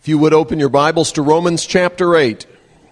If you would open your Bibles to Romans chapter 8.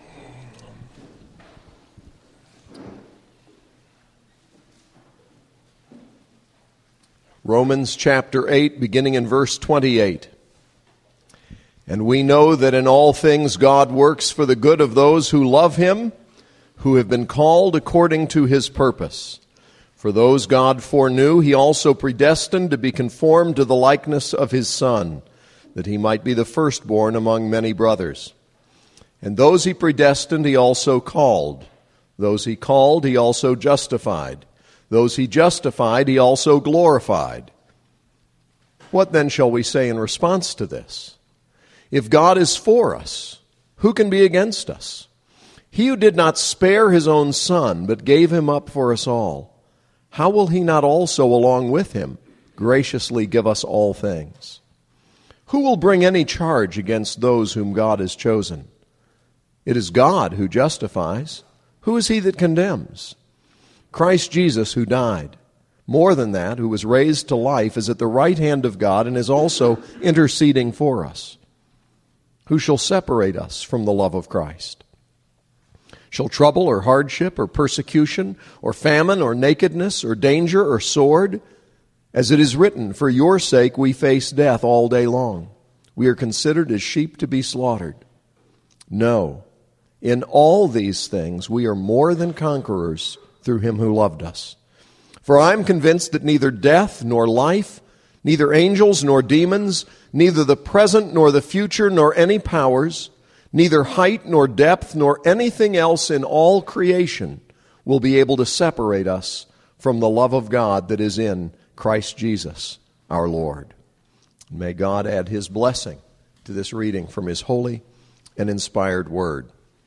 Romans chapter 8, beginning in verse 28. And we know that in all things God works for the good of those who love Him, who have been called according to His purpose. For those God foreknew, He also predestined to be conformed to the likeness of His Son, that He might be the firstborn among many brothers. And those He predestined, He also called. Those He called, He also justified. Those He justified, He also glorified. What then shall we say in response to this? If God is for us, who can be against us? He who did not spare His own Son, but gave Him up for us all, how will He not also, along with Him, graciously give us all things? Who will bring any charge against those whom God has chosen? It is God who justifies. Who is he that condemns? Christ Jesus, who died. More than that, who was raised to life, is at the right hand of God and is also interceding for us. Who shall separate us from the love of Christ? Shall trouble or hardship or persecution or famine or nakedness or danger or sword? As it is written, for your sake we face death all day long. We are considered as sheep to be slaughtered. No, in all these things we are more than conquerors through Him who loved us. For I am convinced that neither death nor life, neither angels nor demons, neither the present nor the future nor any powers, neither height nor depth nor anything else in all creation will be able to separate us from the love of God that is in Christ Jesus, our Lord. May God add His blessing to this reading from His holy and inspired word.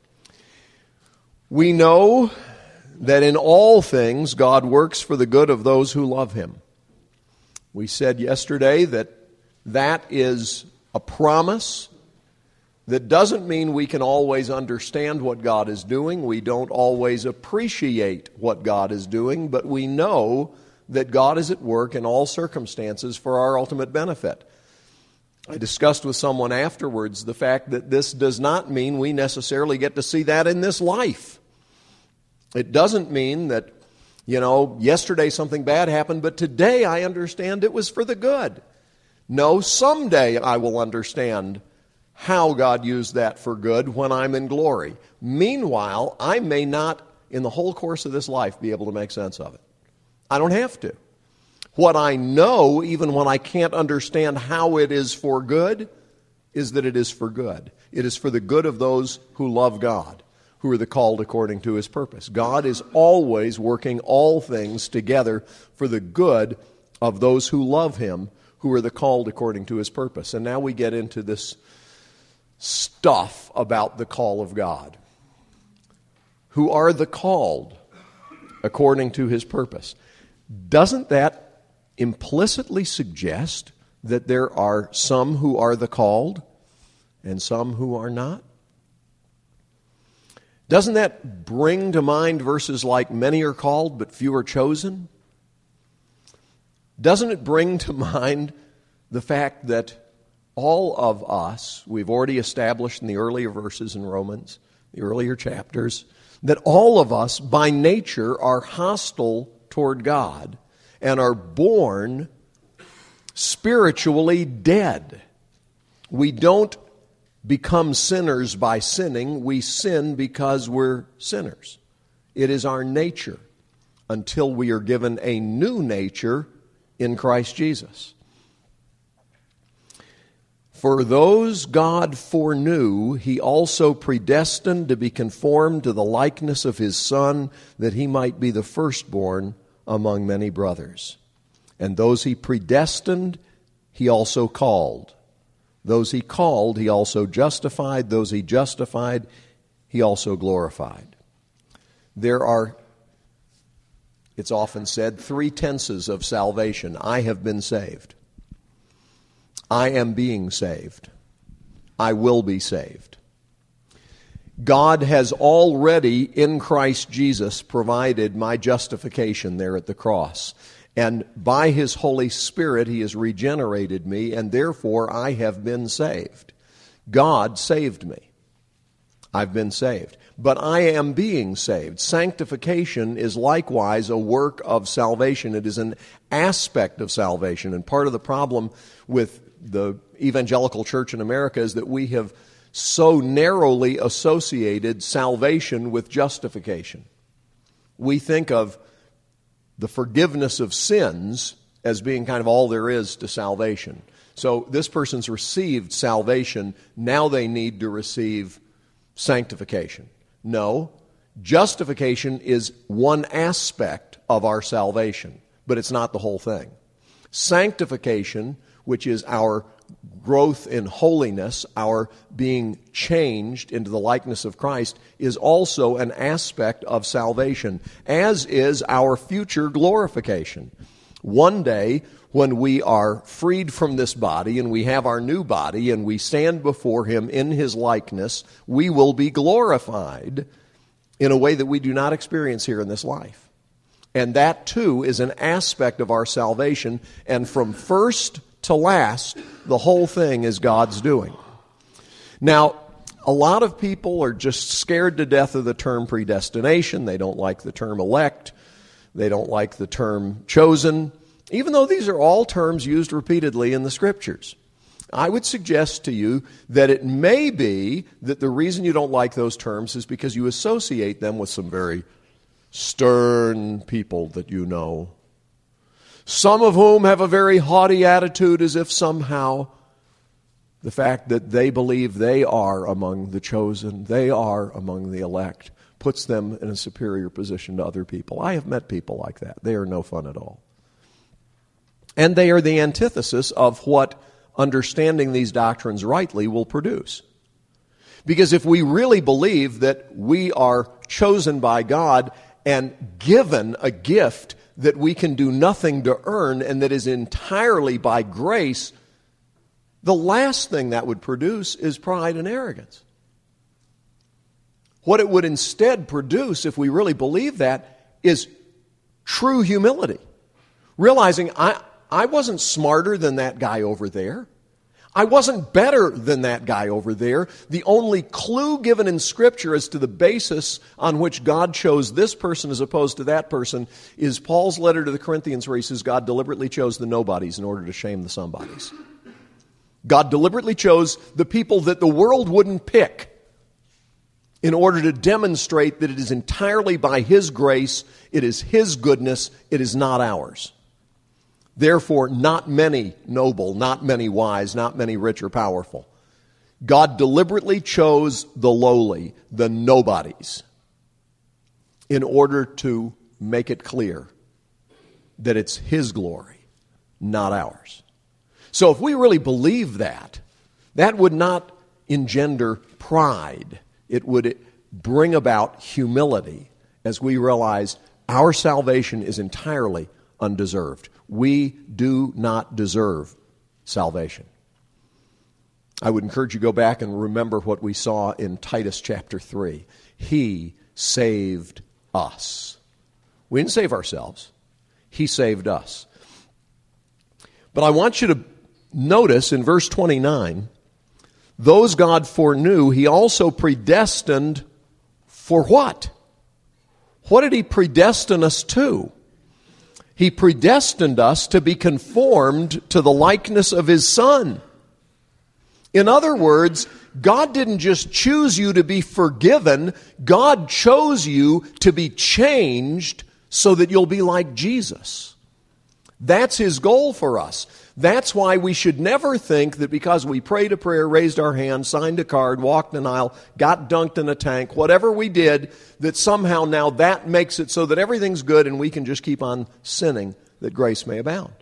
We know that in all things God works for the good of those who love Him. We said yesterday that that is a promise that doesn't mean we can always understand what God is doing. We don't always appreciate what God is doing, but we know that God is at work in all circumstances for our ultimate benefit. I discussed with someone afterwards the fact that this does not mean we necessarily get to see that in this life. It doesn't mean that, yesterday something bad happened, but today I understand it was for the good. No, someday I will understand how God used that for good when I'm in glory. Meanwhile, I may not, in the whole course of this life, be able to make sense of it. I don't have to. What I know, even when I can't understand how it is for good, is that it is for good. It is for the good of those who love God, who are the called according to His purpose. God is always working all things together for the good of those who love Him, who are the called according to His purpose. And now we get into this stuff about the call of God. Who are the called according to His purpose? Doesn't that implicitly suggest that there are some who are the called and some who are not? Doesn't that bring to mind verses like, many are called but few are chosen? Doesn't it bring to mind the fact that all of us, we've already established in the earlier verses in Romans, the earlier chapters, that all of us by nature are hostile toward God and are born spiritually dead. We don't become sinners by sinning. We sin because we're sinners. It is our nature until we are given a new nature in Christ Jesus. For those God foreknew, He also predestined to be conformed to the likeness of His Son, that He might be the firstborn among many brothers. And those He predestined, He also called. Those He called, He also justified. Those He justified, He also glorified. There are, it's often said, 3 tenses of salvation. I have been saved. I am being saved. I will be saved. God has already, in Christ Jesus, provided my justification there at the cross. And by His Holy Spirit, He has regenerated me, and therefore I have been saved. God saved me. I've been saved. But I am being saved. Sanctification is likewise a work of salvation. It is an aspect of salvation. And part of the problem with the evangelical church in America is that we have so narrowly associated salvation with justification. We think of the forgiveness of sins as being kind of all there is to salvation. So this person's received salvation, now they need to receive sanctification. No, justification is one aspect of our salvation, but it's not the whole thing. Sanctification, which is our growth in holiness, our being changed into the likeness of Christ, is also an aspect of salvation, as is our future glorification. One day, when we are freed from this body and we have our new body and we stand before Him in His likeness, we will be glorified in a way that we do not experience here in this life. And that too is an aspect of our salvation, and from first to last, the whole thing is God's doing. Now, a lot of people are just scared to death of the term predestination. They don't like the term elect. They don't like the term chosen, even though these are all terms used repeatedly in the Scriptures. I would suggest to you that it may be that the reason you don't like those terms is because you associate them with some very stern people that you know, some of whom have a very haughty attitude, as if somehow the fact that they believe they are among the chosen, they are among the elect, puts them in a superior position to other people. I have met people like that. They are no fun at all. And they are the antithesis of what understanding these doctrines rightly will produce. Because if we really believe that we are chosen by God and given a gift that we can do nothing to earn and that is entirely by grace, the last thing that would produce is pride and arrogance. What it would instead produce, if we really believe that, is true humility. Realizing I wasn't smarter than that guy over there. I wasn't better than that guy over there. The only clue given in Scripture as to the basis on which God chose this person as opposed to that person is Paul's letter to the Corinthians, where he says God deliberately chose the nobodies in order to shame the somebodies. God deliberately chose the people that the world wouldn't pick in order to demonstrate that it is entirely by His grace, it is His goodness, it is not ours. Therefore, not many noble, not many wise, not many rich or powerful. God deliberately chose the lowly, the nobodies, in order to make it clear that it's His glory, not ours. So if we really believe that, that would not engender pride. It would bring about humility as we realize our salvation is entirely undeserved. We do not deserve salvation. I would encourage you to go back and remember what we saw in Titus chapter 3. He saved us. We didn't save ourselves. He saved us. But I want you to notice in verse 29, those God foreknew, He also predestined for what? What did He predestine us to? He predestined us to be conformed to the likeness of His Son. In other words, God didn't just choose you to be forgiven. God chose you to be changed so that you'll be like Jesus. That's His goal for us. That's why we should never think that because we prayed a prayer, raised our hand, signed a card, walked an aisle, got dunked in a tank, whatever we did, that somehow now that makes it so that everything's good and we can just keep on sinning that grace may abound.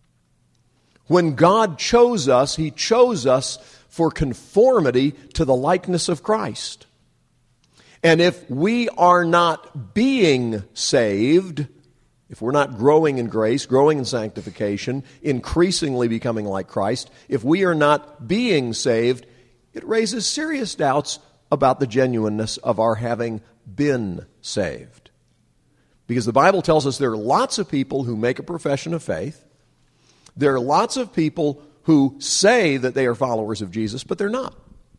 When God chose us, He chose us for conformity to the likeness of Christ. And if we are not being saved, if we're not growing in grace, growing in sanctification, increasingly becoming like Christ, if we are not being saved, it raises serious doubts about the genuineness of our having been saved. Because the Bible tells us there are lots of people who make a profession of faith. There are lots of people who say that they are followers of Jesus, but they're not.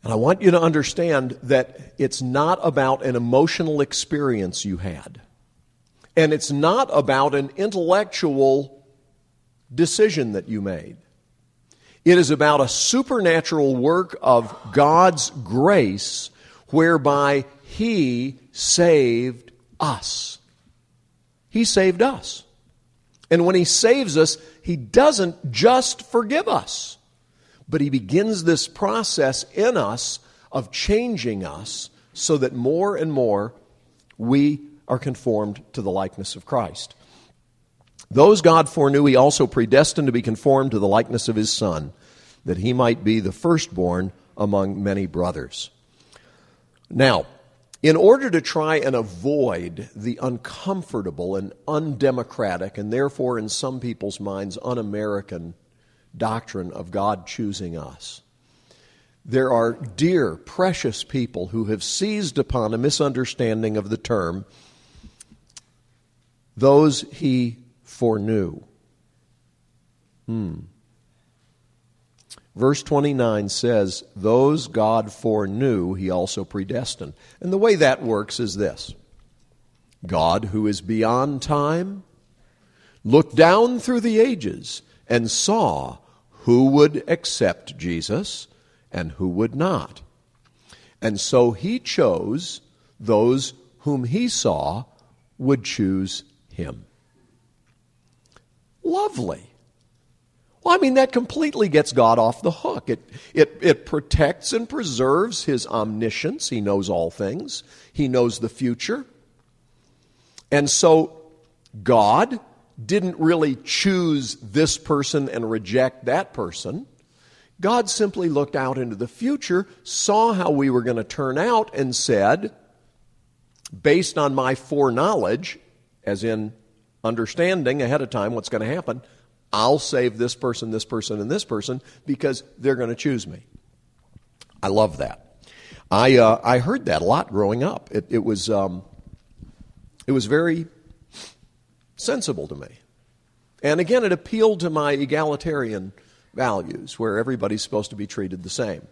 And I want you to understand that it's not about an emotional experience you had. And it's not about an intellectual decision that you made. It is about a supernatural work of God's grace whereby He saved us. He saved us. And when He saves us, He doesn't just forgive us, but He begins this process in us of changing us so that more and more we are conformed to the likeness of Christ. Those God foreknew, He also predestined to be conformed to the likeness of His Son, that He might be the firstborn among many brothers. Now, in order to try and avoid the uncomfortable and undemocratic, and therefore in some people's minds un-American doctrine of God choosing us, there are dear, precious people who have seized upon a misunderstanding of the term, those He foreknew. Verse 29 says, those God foreknew, He also predestined. And the way that works is this. God, who is beyond time, looked down through the ages and saw who would accept Jesus and who would not. And so He chose those whom He saw would choose Him. Lovely. Well, I mean, that completely gets God off the hook. It protects and preserves His omniscience. He knows all things. He knows the future. And so God didn't really choose this person and reject that person. God simply looked out into the future, saw how we were going to turn out, and said, based on my foreknowledge, as in understanding ahead of time what's going to happen, I'll save this person, and this person, because they're going to choose me. I love that. I heard that a lot growing up. It was very sensible to me. And again, it appealed to my egalitarian values, where everybody's supposed to be treated the same.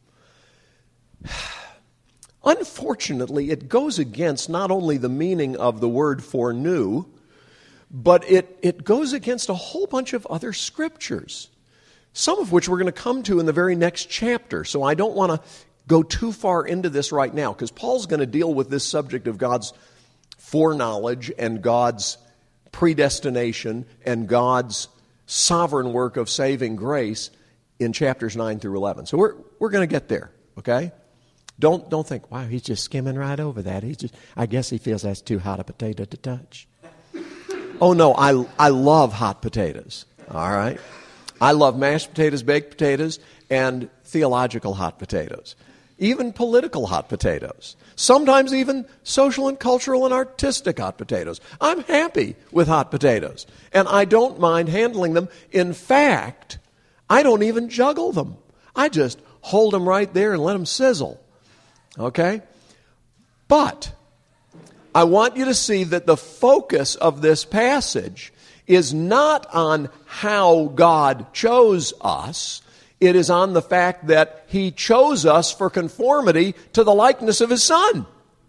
Unfortunately, it goes against not only the meaning of the word foreknew, but it goes against a whole bunch of other scriptures, some of which we're going to come to in the very next chapter. So I don't want to go too far into this right now, because Paul's going to deal with this subject of God's foreknowledge and God's predestination and God's sovereign work of saving grace in chapters 9 through 11. So we're going to get there, okay? Don't think, wow, he's just skimming right over that. I guess he feels that's too hot a potato to touch. Oh, no, I love hot potatoes, all right? I love mashed potatoes, baked potatoes, and theological hot potatoes, even political hot potatoes, sometimes even social and cultural and artistic hot potatoes. I'm happy with hot potatoes, and I don't mind handling them. In fact, I don't even juggle them. I just hold them right there and let them sizzle, okay? But I want you to see that the focus of this passage is not on how God chose us. It is on the fact that He chose us for conformity to the likeness of His Son.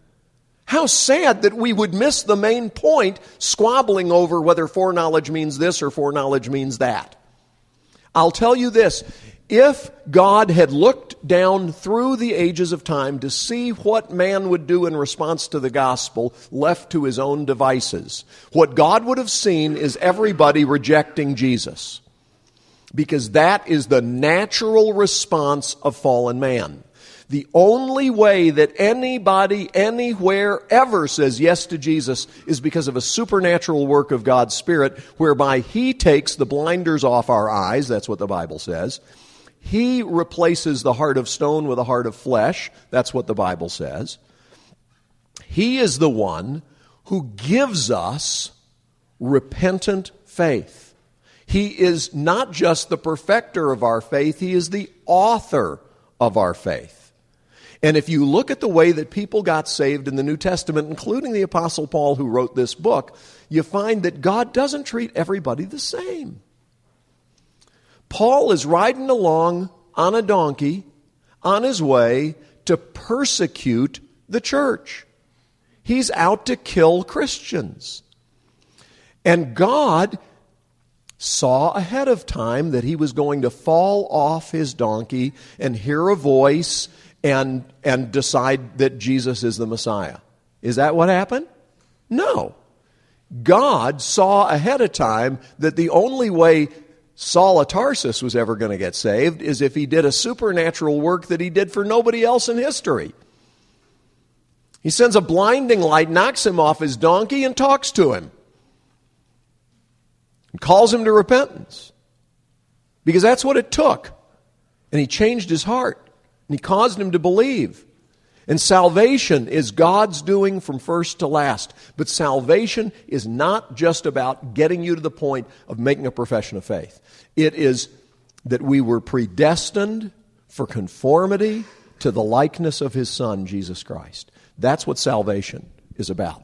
How sad that we would miss the main point, squabbling over whether foreknowledge means this or foreknowledge means that. I'll tell you this. If God had looked down through the ages of time to see what man would do in response to the gospel, left to his own devices, what God would have seen is everybody rejecting Jesus. Because that is the natural response of fallen man. The only way that anybody, anywhere, ever says yes to Jesus is because of a supernatural work of God's Spirit, whereby He takes the blinders off our eyes, that's what the Bible says. He replaces the heart of stone with a heart of flesh. That's what the Bible says. He is the one who gives us repentant faith. He is not just the perfecter of our faith, He is the author of our faith. And if you look at the way that people got saved in the New Testament, including the Apostle Paul who wrote this book, you find that God doesn't treat everybody the same. Paul is riding along on a donkey on his way to persecute the church. He's out to kill Christians. And God saw ahead of time that he was going to fall off his donkey and hear a voice and decide that Jesus is the Messiah. Is that what happened? No. God saw ahead of time that the only way Saul of Tarsus was ever going to get saved is if he did a supernatural work that he did for nobody else in history. He sends a blinding light, knocks him off his donkey, and talks to him. And calls him to repentance. Because that's what it took. And he changed his heart. And he caused him to believe. And salvation is God's doing from first to last. But salvation is not just about getting you to the point of making a profession of faith. It is that we were predestined for conformity to the likeness of his Son, Jesus Christ. That's what salvation is about.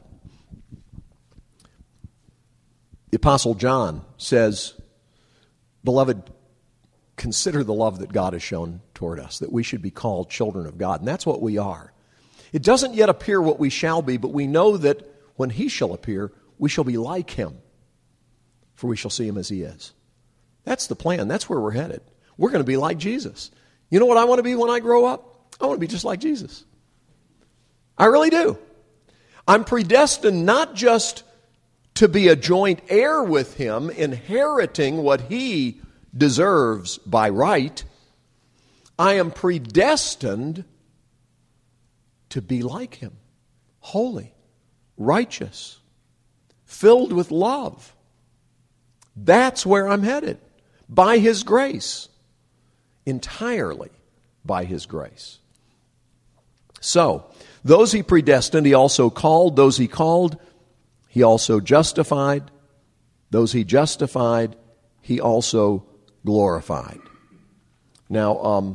The Apostle John says, "Beloved, consider the love that God has shown toward us, that we should be called children of God." And that's what we are. It doesn't yet appear what we shall be, but we know that when he shall appear, we shall be like him, for we shall see him as he is. That's the plan. That's where we're headed. We're going to be like Jesus. You know what I want to be when I grow up? I want to be just like Jesus. I really do. I'm predestined not just to be a joint heir with him, inheriting what he deserves by right. I am predestined to be like him, holy, righteous, filled with love. That's where I'm headed, by his grace, entirely by his grace. So, those he predestined, he also called. Those he called, he also justified. Those he justified, he also glorified. Now,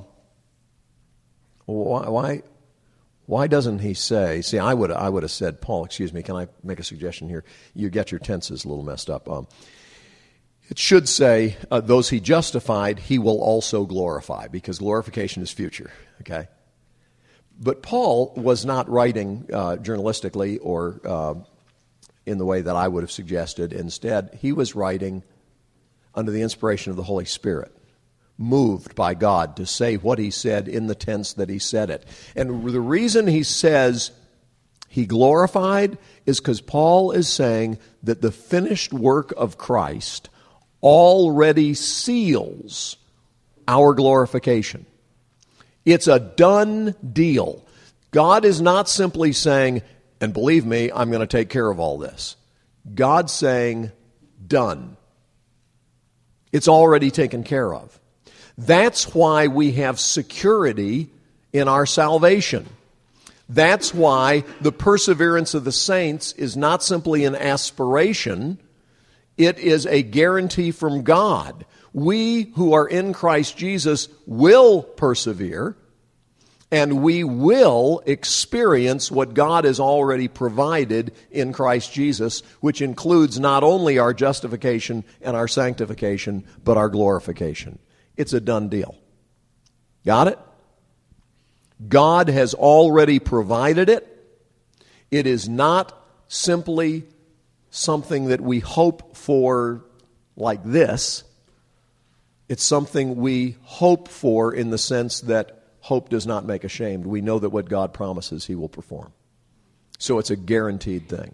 why doesn't he say? See, I would have said, Paul, excuse me, can I make a suggestion here? You get your tenses a little messed up. It should say, those he justified, he will also glorify, because glorification is future, okay? But Paul was not writing journalistically or in the way that I would have suggested. Instead, he was writing under the inspiration of the Holy Spirit, moved by God to say what he said in the tense that he said it. And the reason he says he glorified is because Paul is saying that the finished work of Christ already seals our glorification. It's a done deal. God is not simply saying, and believe me, I'm going to take care of all this. God's saying, done. It's already taken care of. That's why we have security in our salvation. That's why the perseverance of the saints is not simply an aspiration, it is a guarantee from God. We who are in Christ Jesus will persevere, and we will experience what God has already provided in Christ Jesus, which includes not only our justification and our sanctification, but our glorification. It's a done deal. Got it? God has already provided it. It is not simply something that we hope for like this. It's something we hope for in the sense that hope does not make ashamed. we know that what God promises, he will perform. So it's a guaranteed thing.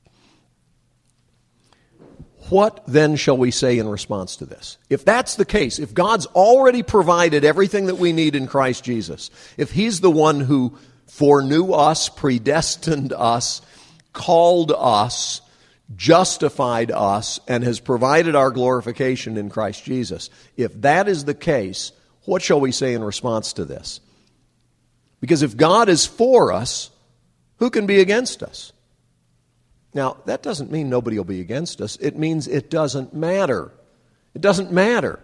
What then shall we say in response to this? If that's the case, if God's already provided everything that we need in Christ Jesus, if he's the one who foreknew us, predestined us, called us, justified us, and has provided our glorification in Christ Jesus, if that is the case, what shall we say in response to this? Because if God is for us, who can be against us? Now, that doesn't mean nobody will be against us. It means it doesn't matter. It doesn't matter.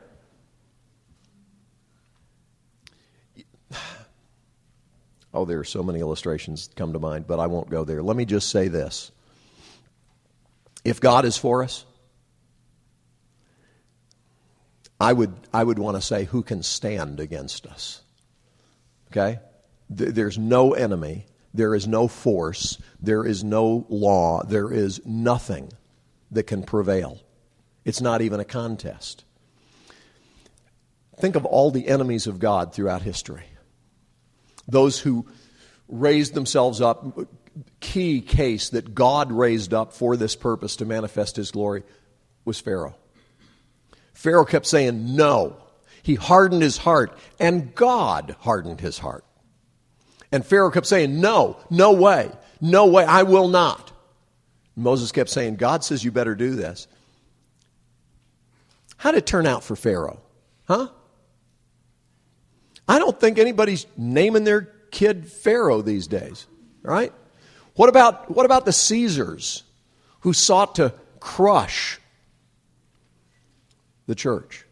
Oh, there are so many illustrations that come to mind, but I won't go there. Let me just say this. If God is for us, I would want to say, who can stand against us? Okay? There's no enemy. There is no force. There is no law. There is nothing that can prevail. It's not even a contest. Think of all the enemies of God throughout history. Those who raised themselves up, key case that God raised up for this purpose to manifest His glory was Pharaoh. Pharaoh kept saying no. He hardened his heart, and God hardened his heart. And Pharaoh kept saying, no way, I will not. Moses kept saying, God says you better do this. How did it turn out for Pharaoh? Huh? I don't think anybody's naming their kid Pharaoh these days, right? What about the Caesars who sought to crush the church?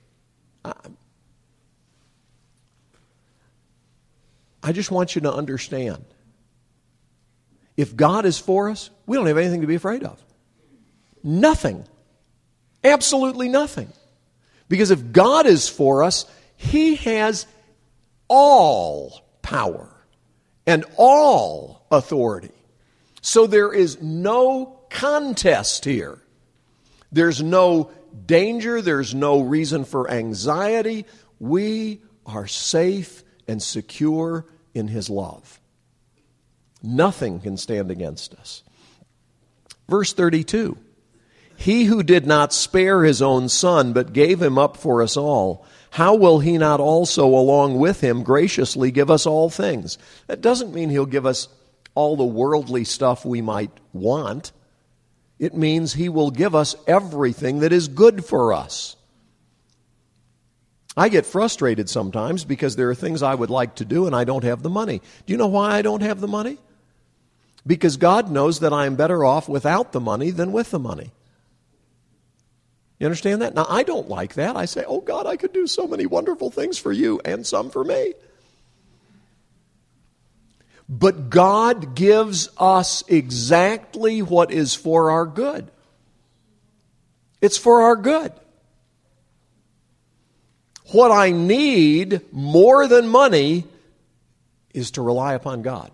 I just want you to understand, if God is for us, we don't have anything to be afraid of. Nothing. Absolutely nothing. Because if God is for us, He has all power and all authority. So there is no contest here. There's no danger. There's no reason for anxiety. We are safe and secure in His love. Nothing can stand against us. Verse 32, He who did not spare His own Son, but gave Him up for us all, how will He not also along with Him graciously give us all things? That doesn't mean He'll give us all the worldly stuff we might want. It means He will give us everything that is good for us. I get frustrated sometimes because there are things I would like to do and I don't have the money. Do you know why I don't have the money? Because God knows that I am better off without the money than with the money. You understand that? Now, I don't like that. I say, oh God, I could do so many wonderful things for you and some for me. But God gives us exactly what is for our good. It's for our good. What I need more than money is to rely upon God.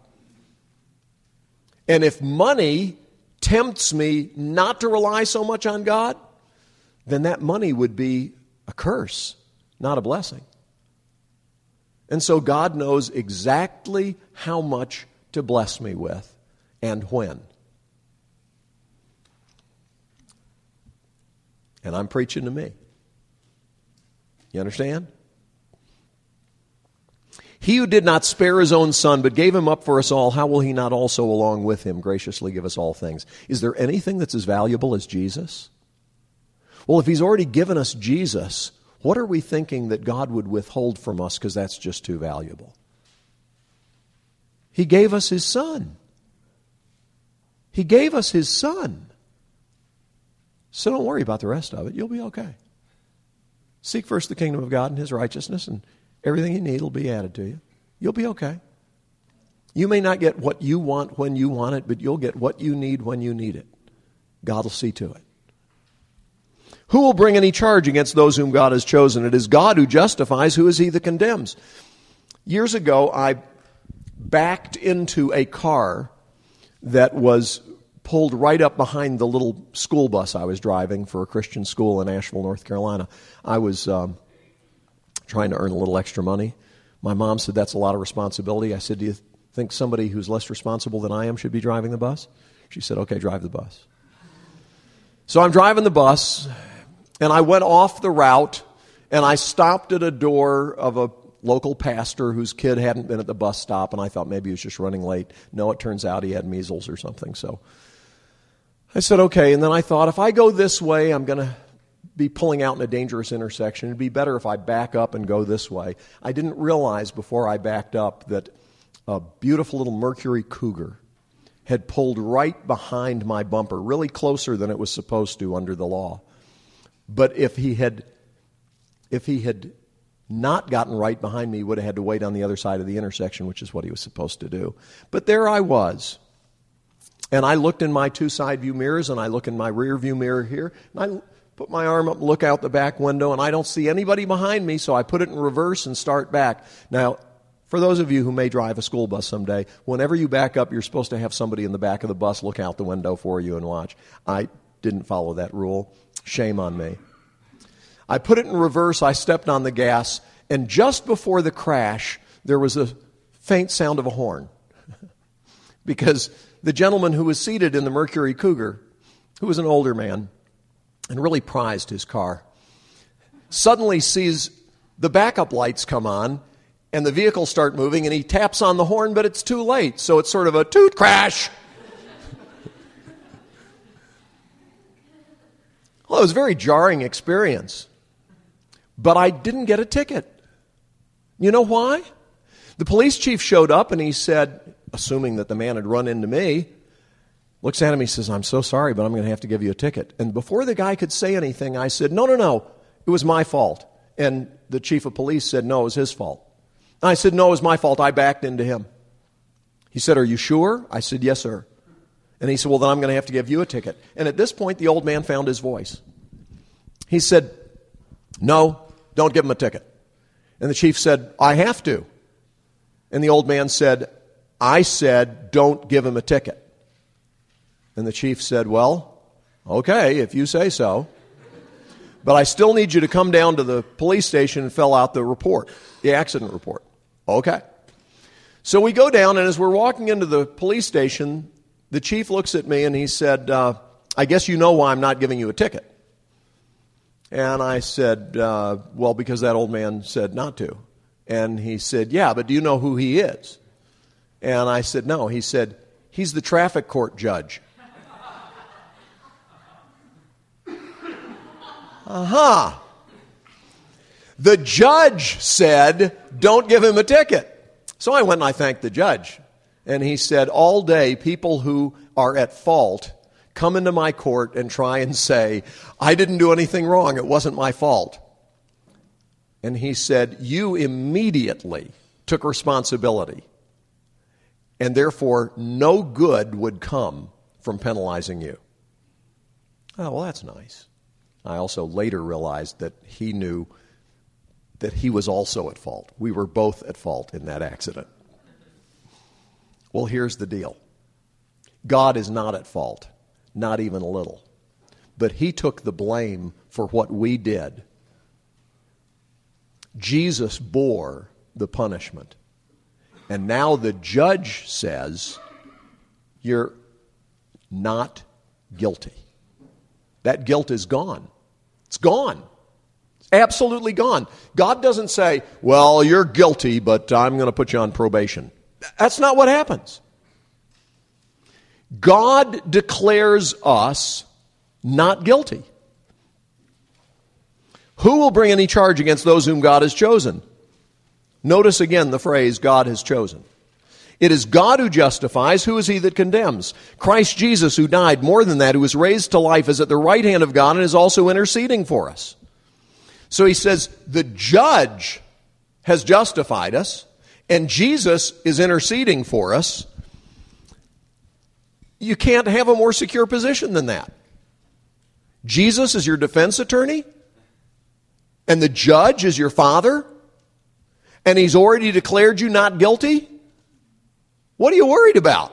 And if money tempts me not to rely so much on God, then that money would be a curse, not a blessing. And so God knows exactly how much to bless me with and when. And I'm preaching to me. You understand? He who did not spare His own Son, but gave Him up for us all, how will He not also along with Him graciously give us all things? Is there anything that's as valuable as Jesus? Well, if He's already given us Jesus, what are we thinking that God would withhold from us because that's just too valuable? He gave us His Son. He gave us His Son. So don't worry about the rest of it. You'll be okay. Seek first the kingdom of God and His righteousness, and everything you need will be added to you. You'll be okay. You may not get what you want when you want it, but you'll get what you need when you need it. God will see to it. Who will bring any charge against those whom God has chosen? It is God who justifies. Who is He that condemns? Years ago, I backed into a car that was pulled right up behind the little school bus I was driving for a Christian school in Asheville, North Carolina. I was trying to earn a little extra money. My mom said, that's a lot of responsibility. I said, do you think somebody who's less responsible than I am should be driving the bus? She said, okay, drive the bus. So I'm driving the bus, and I went off the route, and I stopped at a door of a local pastor whose kid hadn't been at the bus stop, and I thought maybe he was just running late. No, it turns out he had measles or something. So I said, okay, and then I thought, if I go this way, I'm going to be pulling out in a dangerous intersection. It'd be better if I back up and go this way. I didn't realize before I backed up that a beautiful little Mercury Cougar had pulled right behind my bumper, really closer than it was supposed to under the law. But if he had not gotten right behind me, he would have had to wait on the other side of the intersection, which is what he was supposed to do. But there I was. And I looked in my two side view mirrors, and I look in my rear view mirror here, and I put my arm up and look out the back window, and I don't see anybody behind me, so I put it in reverse and start back. Now, For those of you who may drive a school bus someday, whenever you back up, you're supposed to have somebody in the back of the bus look out the window for you and watch. I didn't follow that rule. Shame on me. I put it in reverse, I stepped on the gas, and just before the crash, there was a faint sound of a horn. Because the gentleman who was seated in the Mercury Cougar, who was an older man and really prized his car, suddenly sees the backup lights come on and the vehicle start moving, and he taps on the horn, but it's too late. So it's sort of a toot crash. Well, it was a very jarring experience. But I didn't get a ticket. You know why? The police chief showed up and he said, assuming that the man had run into me, looks at him, he says, "I'm so sorry, but I'm going to have to give you a ticket." And before the guy could say anything, I said, No, it was my fault. And the chief of police said, no, it was his fault. And I said, no, it was my fault. I backed into him. He said, "Are you sure?" I said, "Yes, sir." And he said, "Well, then I'm going to have to give you a ticket." And at this point, the old man found his voice. He said, "No, don't give him a ticket." And the chief said, "I have to." And the old man said, "I said, don't give him a ticket." And the chief said, "Well, okay, if you say so. But I still need you to come down to the police station and fill out the report, the accident report." Okay. So we go down, and as we're walking into the police station, the chief looks at me and he said, "I guess you know why I'm not giving you a ticket." And I said, "Well, because that old man said not to." And he said, "Yeah, but do you know who he is?" And I said, "No." He said, "He's the traffic court judge." Aha. The judge said, "Don't give him a ticket." So I went and I thanked the judge. And he said, all day people who are at fault come into my court and try and say, "I didn't do anything wrong. It wasn't my fault." And he said, "You immediately took responsibility. And therefore, no good would come from penalizing you." Oh, well, that's nice. I also later realized that he knew that he was also at fault. We were both at fault in that accident. Well, here's the deal. God is not at fault, not even a little. But he took the blame for what we did. Jesus bore the punishment. And now the judge says, you're not guilty. That guilt is gone. It's gone. It's absolutely gone. God doesn't say, "Well, you're guilty, but I'm going to put you on probation." That's not what happens. God declares us not guilty. Who will bring any charge against those whom God has chosen? Notice again the phrase, God has chosen. It is God who justifies. Who is he that condemns? Christ Jesus, who died, more than that, who was raised to life, is at the right hand of God and is also interceding for us. So he says, the judge has justified us, and Jesus is interceding for us. You can't have a more secure position than that. Jesus is your defense attorney, and the judge is your father, and he's already declared you not guilty. What are you worried about?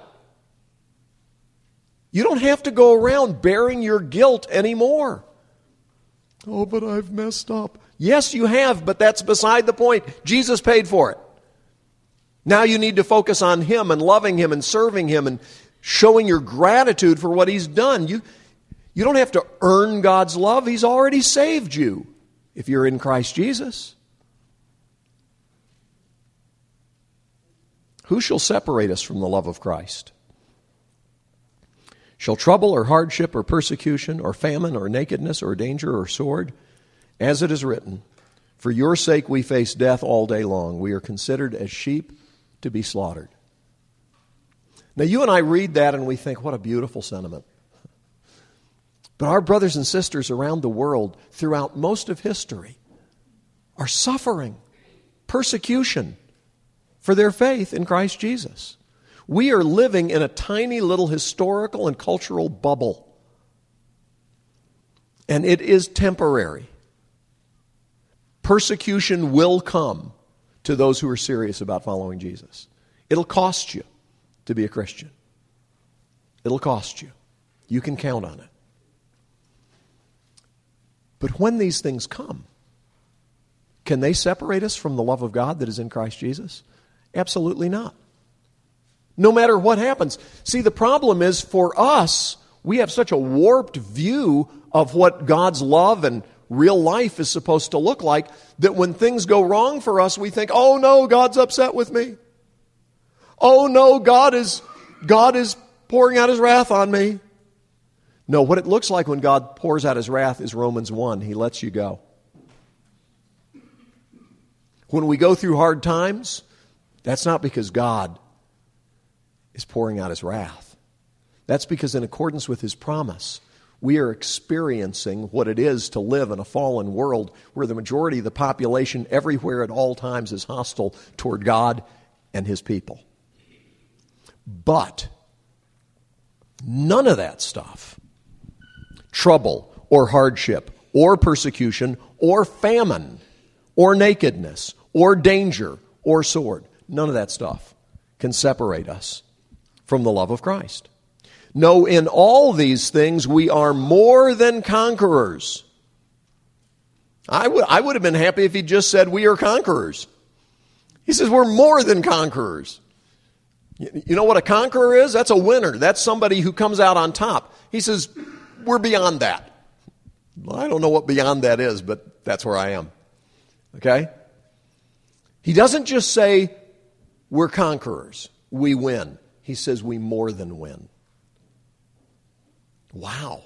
You don't have to go around bearing your guilt anymore. "Oh, but I've messed up." Yes, you have, but that's beside the point. Jesus paid for it. Now you need to focus on him and loving him and serving him and showing your gratitude for what he's done. You don't have to earn God's love. He's already saved you if you're in Christ Jesus. Who shall separate us from the love of Christ? Shall trouble or hardship or persecution or famine or nakedness or danger or sword? As it is written, "For your sake we face death all day long. We are considered as sheep to be slaughtered." Now you and I read that and we think, what a beautiful sentiment. But our brothers and sisters around the world throughout most of history are suffering persecution for their faith in Christ Jesus. We are living in a tiny little historical and cultural bubble. And it is temporary. Persecution will come. to those who are serious about following Jesus. It'll cost you to be a Christian. It'll cost you. You can count on it. But when these things come, can they separate us from the love of God that is in Christ Jesus? Absolutely not. No matter what happens. See, the problem is for us, we have such a warped view of what God's love and real life is supposed to look like that when things go wrong for us, we think, oh no, God's upset with me. Oh no, God is pouring out His wrath on me. No, what it looks like when God pours out His wrath is Romans 1. He lets you go. When we go through hard times, that's not because God is pouring out His wrath. That's because in accordance with His promise, we are experiencing what it is to live in a fallen world where the majority of the population everywhere at all times is hostile toward God and His people. But none of that stuff, trouble or hardship or persecution or famine or nakedness or danger or sword, none of that stuff can separate us from the love of Christ. No, in all these things we are more than conquerors. I would have been happy if he just said we are conquerors. He says we're more than conquerors. You know what a conqueror is? That's a winner. That's somebody who comes out on top. He says we're beyond that. Well, I don't know what beyond that is, but that's where I am. Okay? He doesn't just say we're conquerors, we win. He says we more than win. Wow.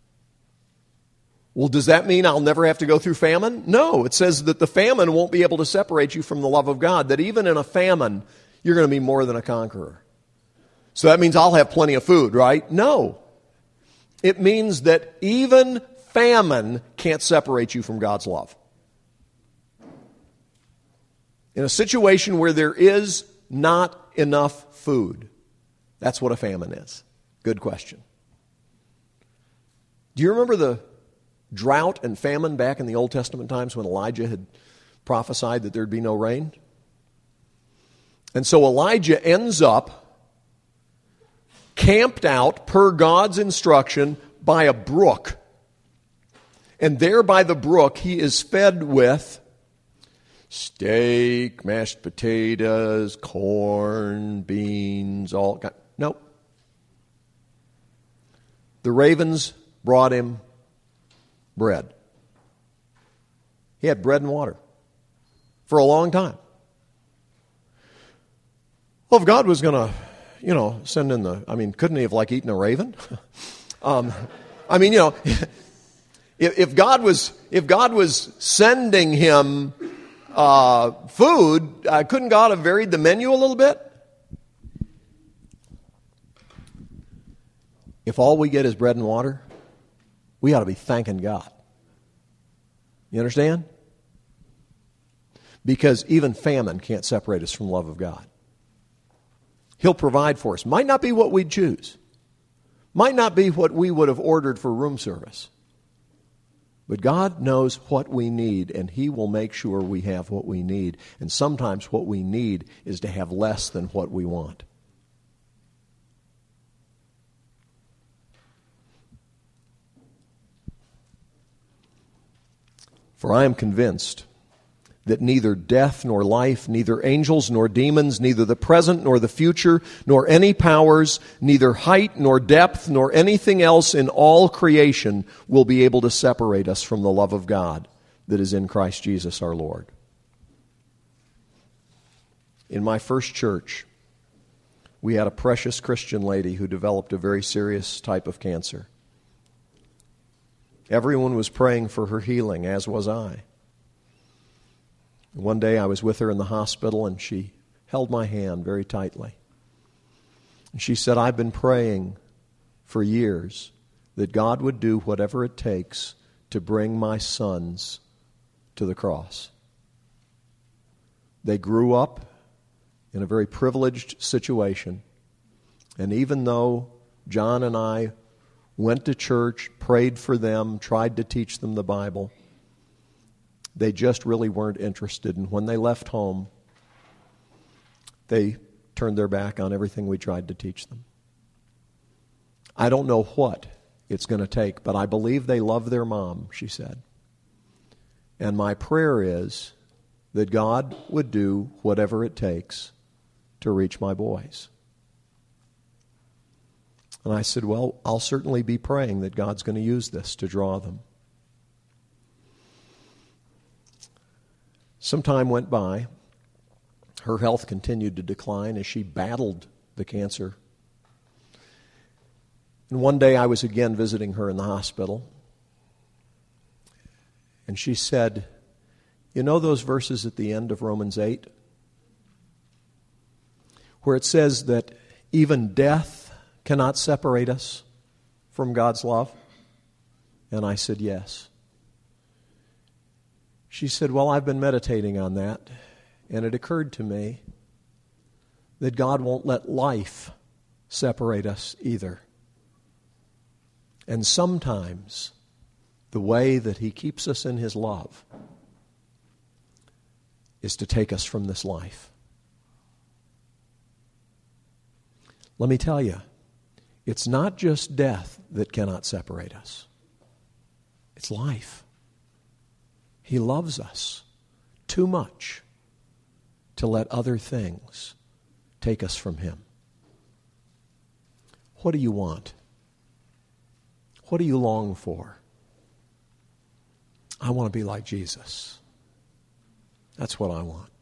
Well, does that mean I'll never have to go through famine? No, it says that the famine won't be able to separate you from the love of God, that even in a famine, you're going to be more than a conqueror. So that means I'll have plenty of food, right? No. It means that even famine can't separate you from God's love. In a situation where there is not enough food, that's what a famine is. Good question. Do you remember the drought and famine back in the Old Testament times when Elijah had prophesied that there'd be no rain? And so Elijah ends up camped out per God's instruction by a brook. And there by the brook he is fed with steak, mashed potatoes, corn, beans, all. Nope. The ravens brought him bread. He had bread and water for a long time. Well, if God was going to, send in couldn't he have eaten a raven? If God was sending him food, couldn't God have varied the menu a little bit? If all we get is bread and water, we ought to be thanking God. You understand? Because even famine can't separate us from the love of God. He'll provide for us. Might not be what we'd choose. Might not be what we would have ordered for room service. But God knows what we need, and He will make sure we have what we need. And sometimes what we need is to have less than what we want. For I am convinced that neither death nor life, neither angels nor demons, neither the present nor the future, nor any powers, neither height nor depth, nor anything else in all creation will be able to separate us from the love of God that is in Christ Jesus our Lord. In my first church, we had a precious Christian lady who developed a very serious type of cancer. Everyone was praying for her healing, as was I. One day I was with her in the hospital and she held my hand very tightly. And she said, I've been praying for years that God would do whatever it takes to bring my sons to the cross. They grew up in a very privileged situation. And even though John and I went to church, prayed for them, tried to teach them the Bible, they just really weren't interested. And when they left home, they turned their back on everything we tried to teach them. I don't know what it's going to take, but I believe they love their mom, she said. And my prayer is that God would do whatever it takes to reach my boys. And I said, well, I'll certainly be praying that God's going to use this to draw them. Some time went by. Her health continued to decline as she battled the cancer. And one day I was again visiting her in the hospital. And she said, you know those verses at the end of Romans 8? Where it says that even death cannot separate us from God's love? And I said, yes. She said, well, I've been meditating on that, and it occurred to me that God won't let life separate us either. And sometimes the way that He keeps us in His love is to take us from this life. Let me tell you, it's not just death that cannot separate us. It's life. He loves us too much to let other things take us from Him. What do you want? What do you long for? I want to be like Jesus. That's what I want.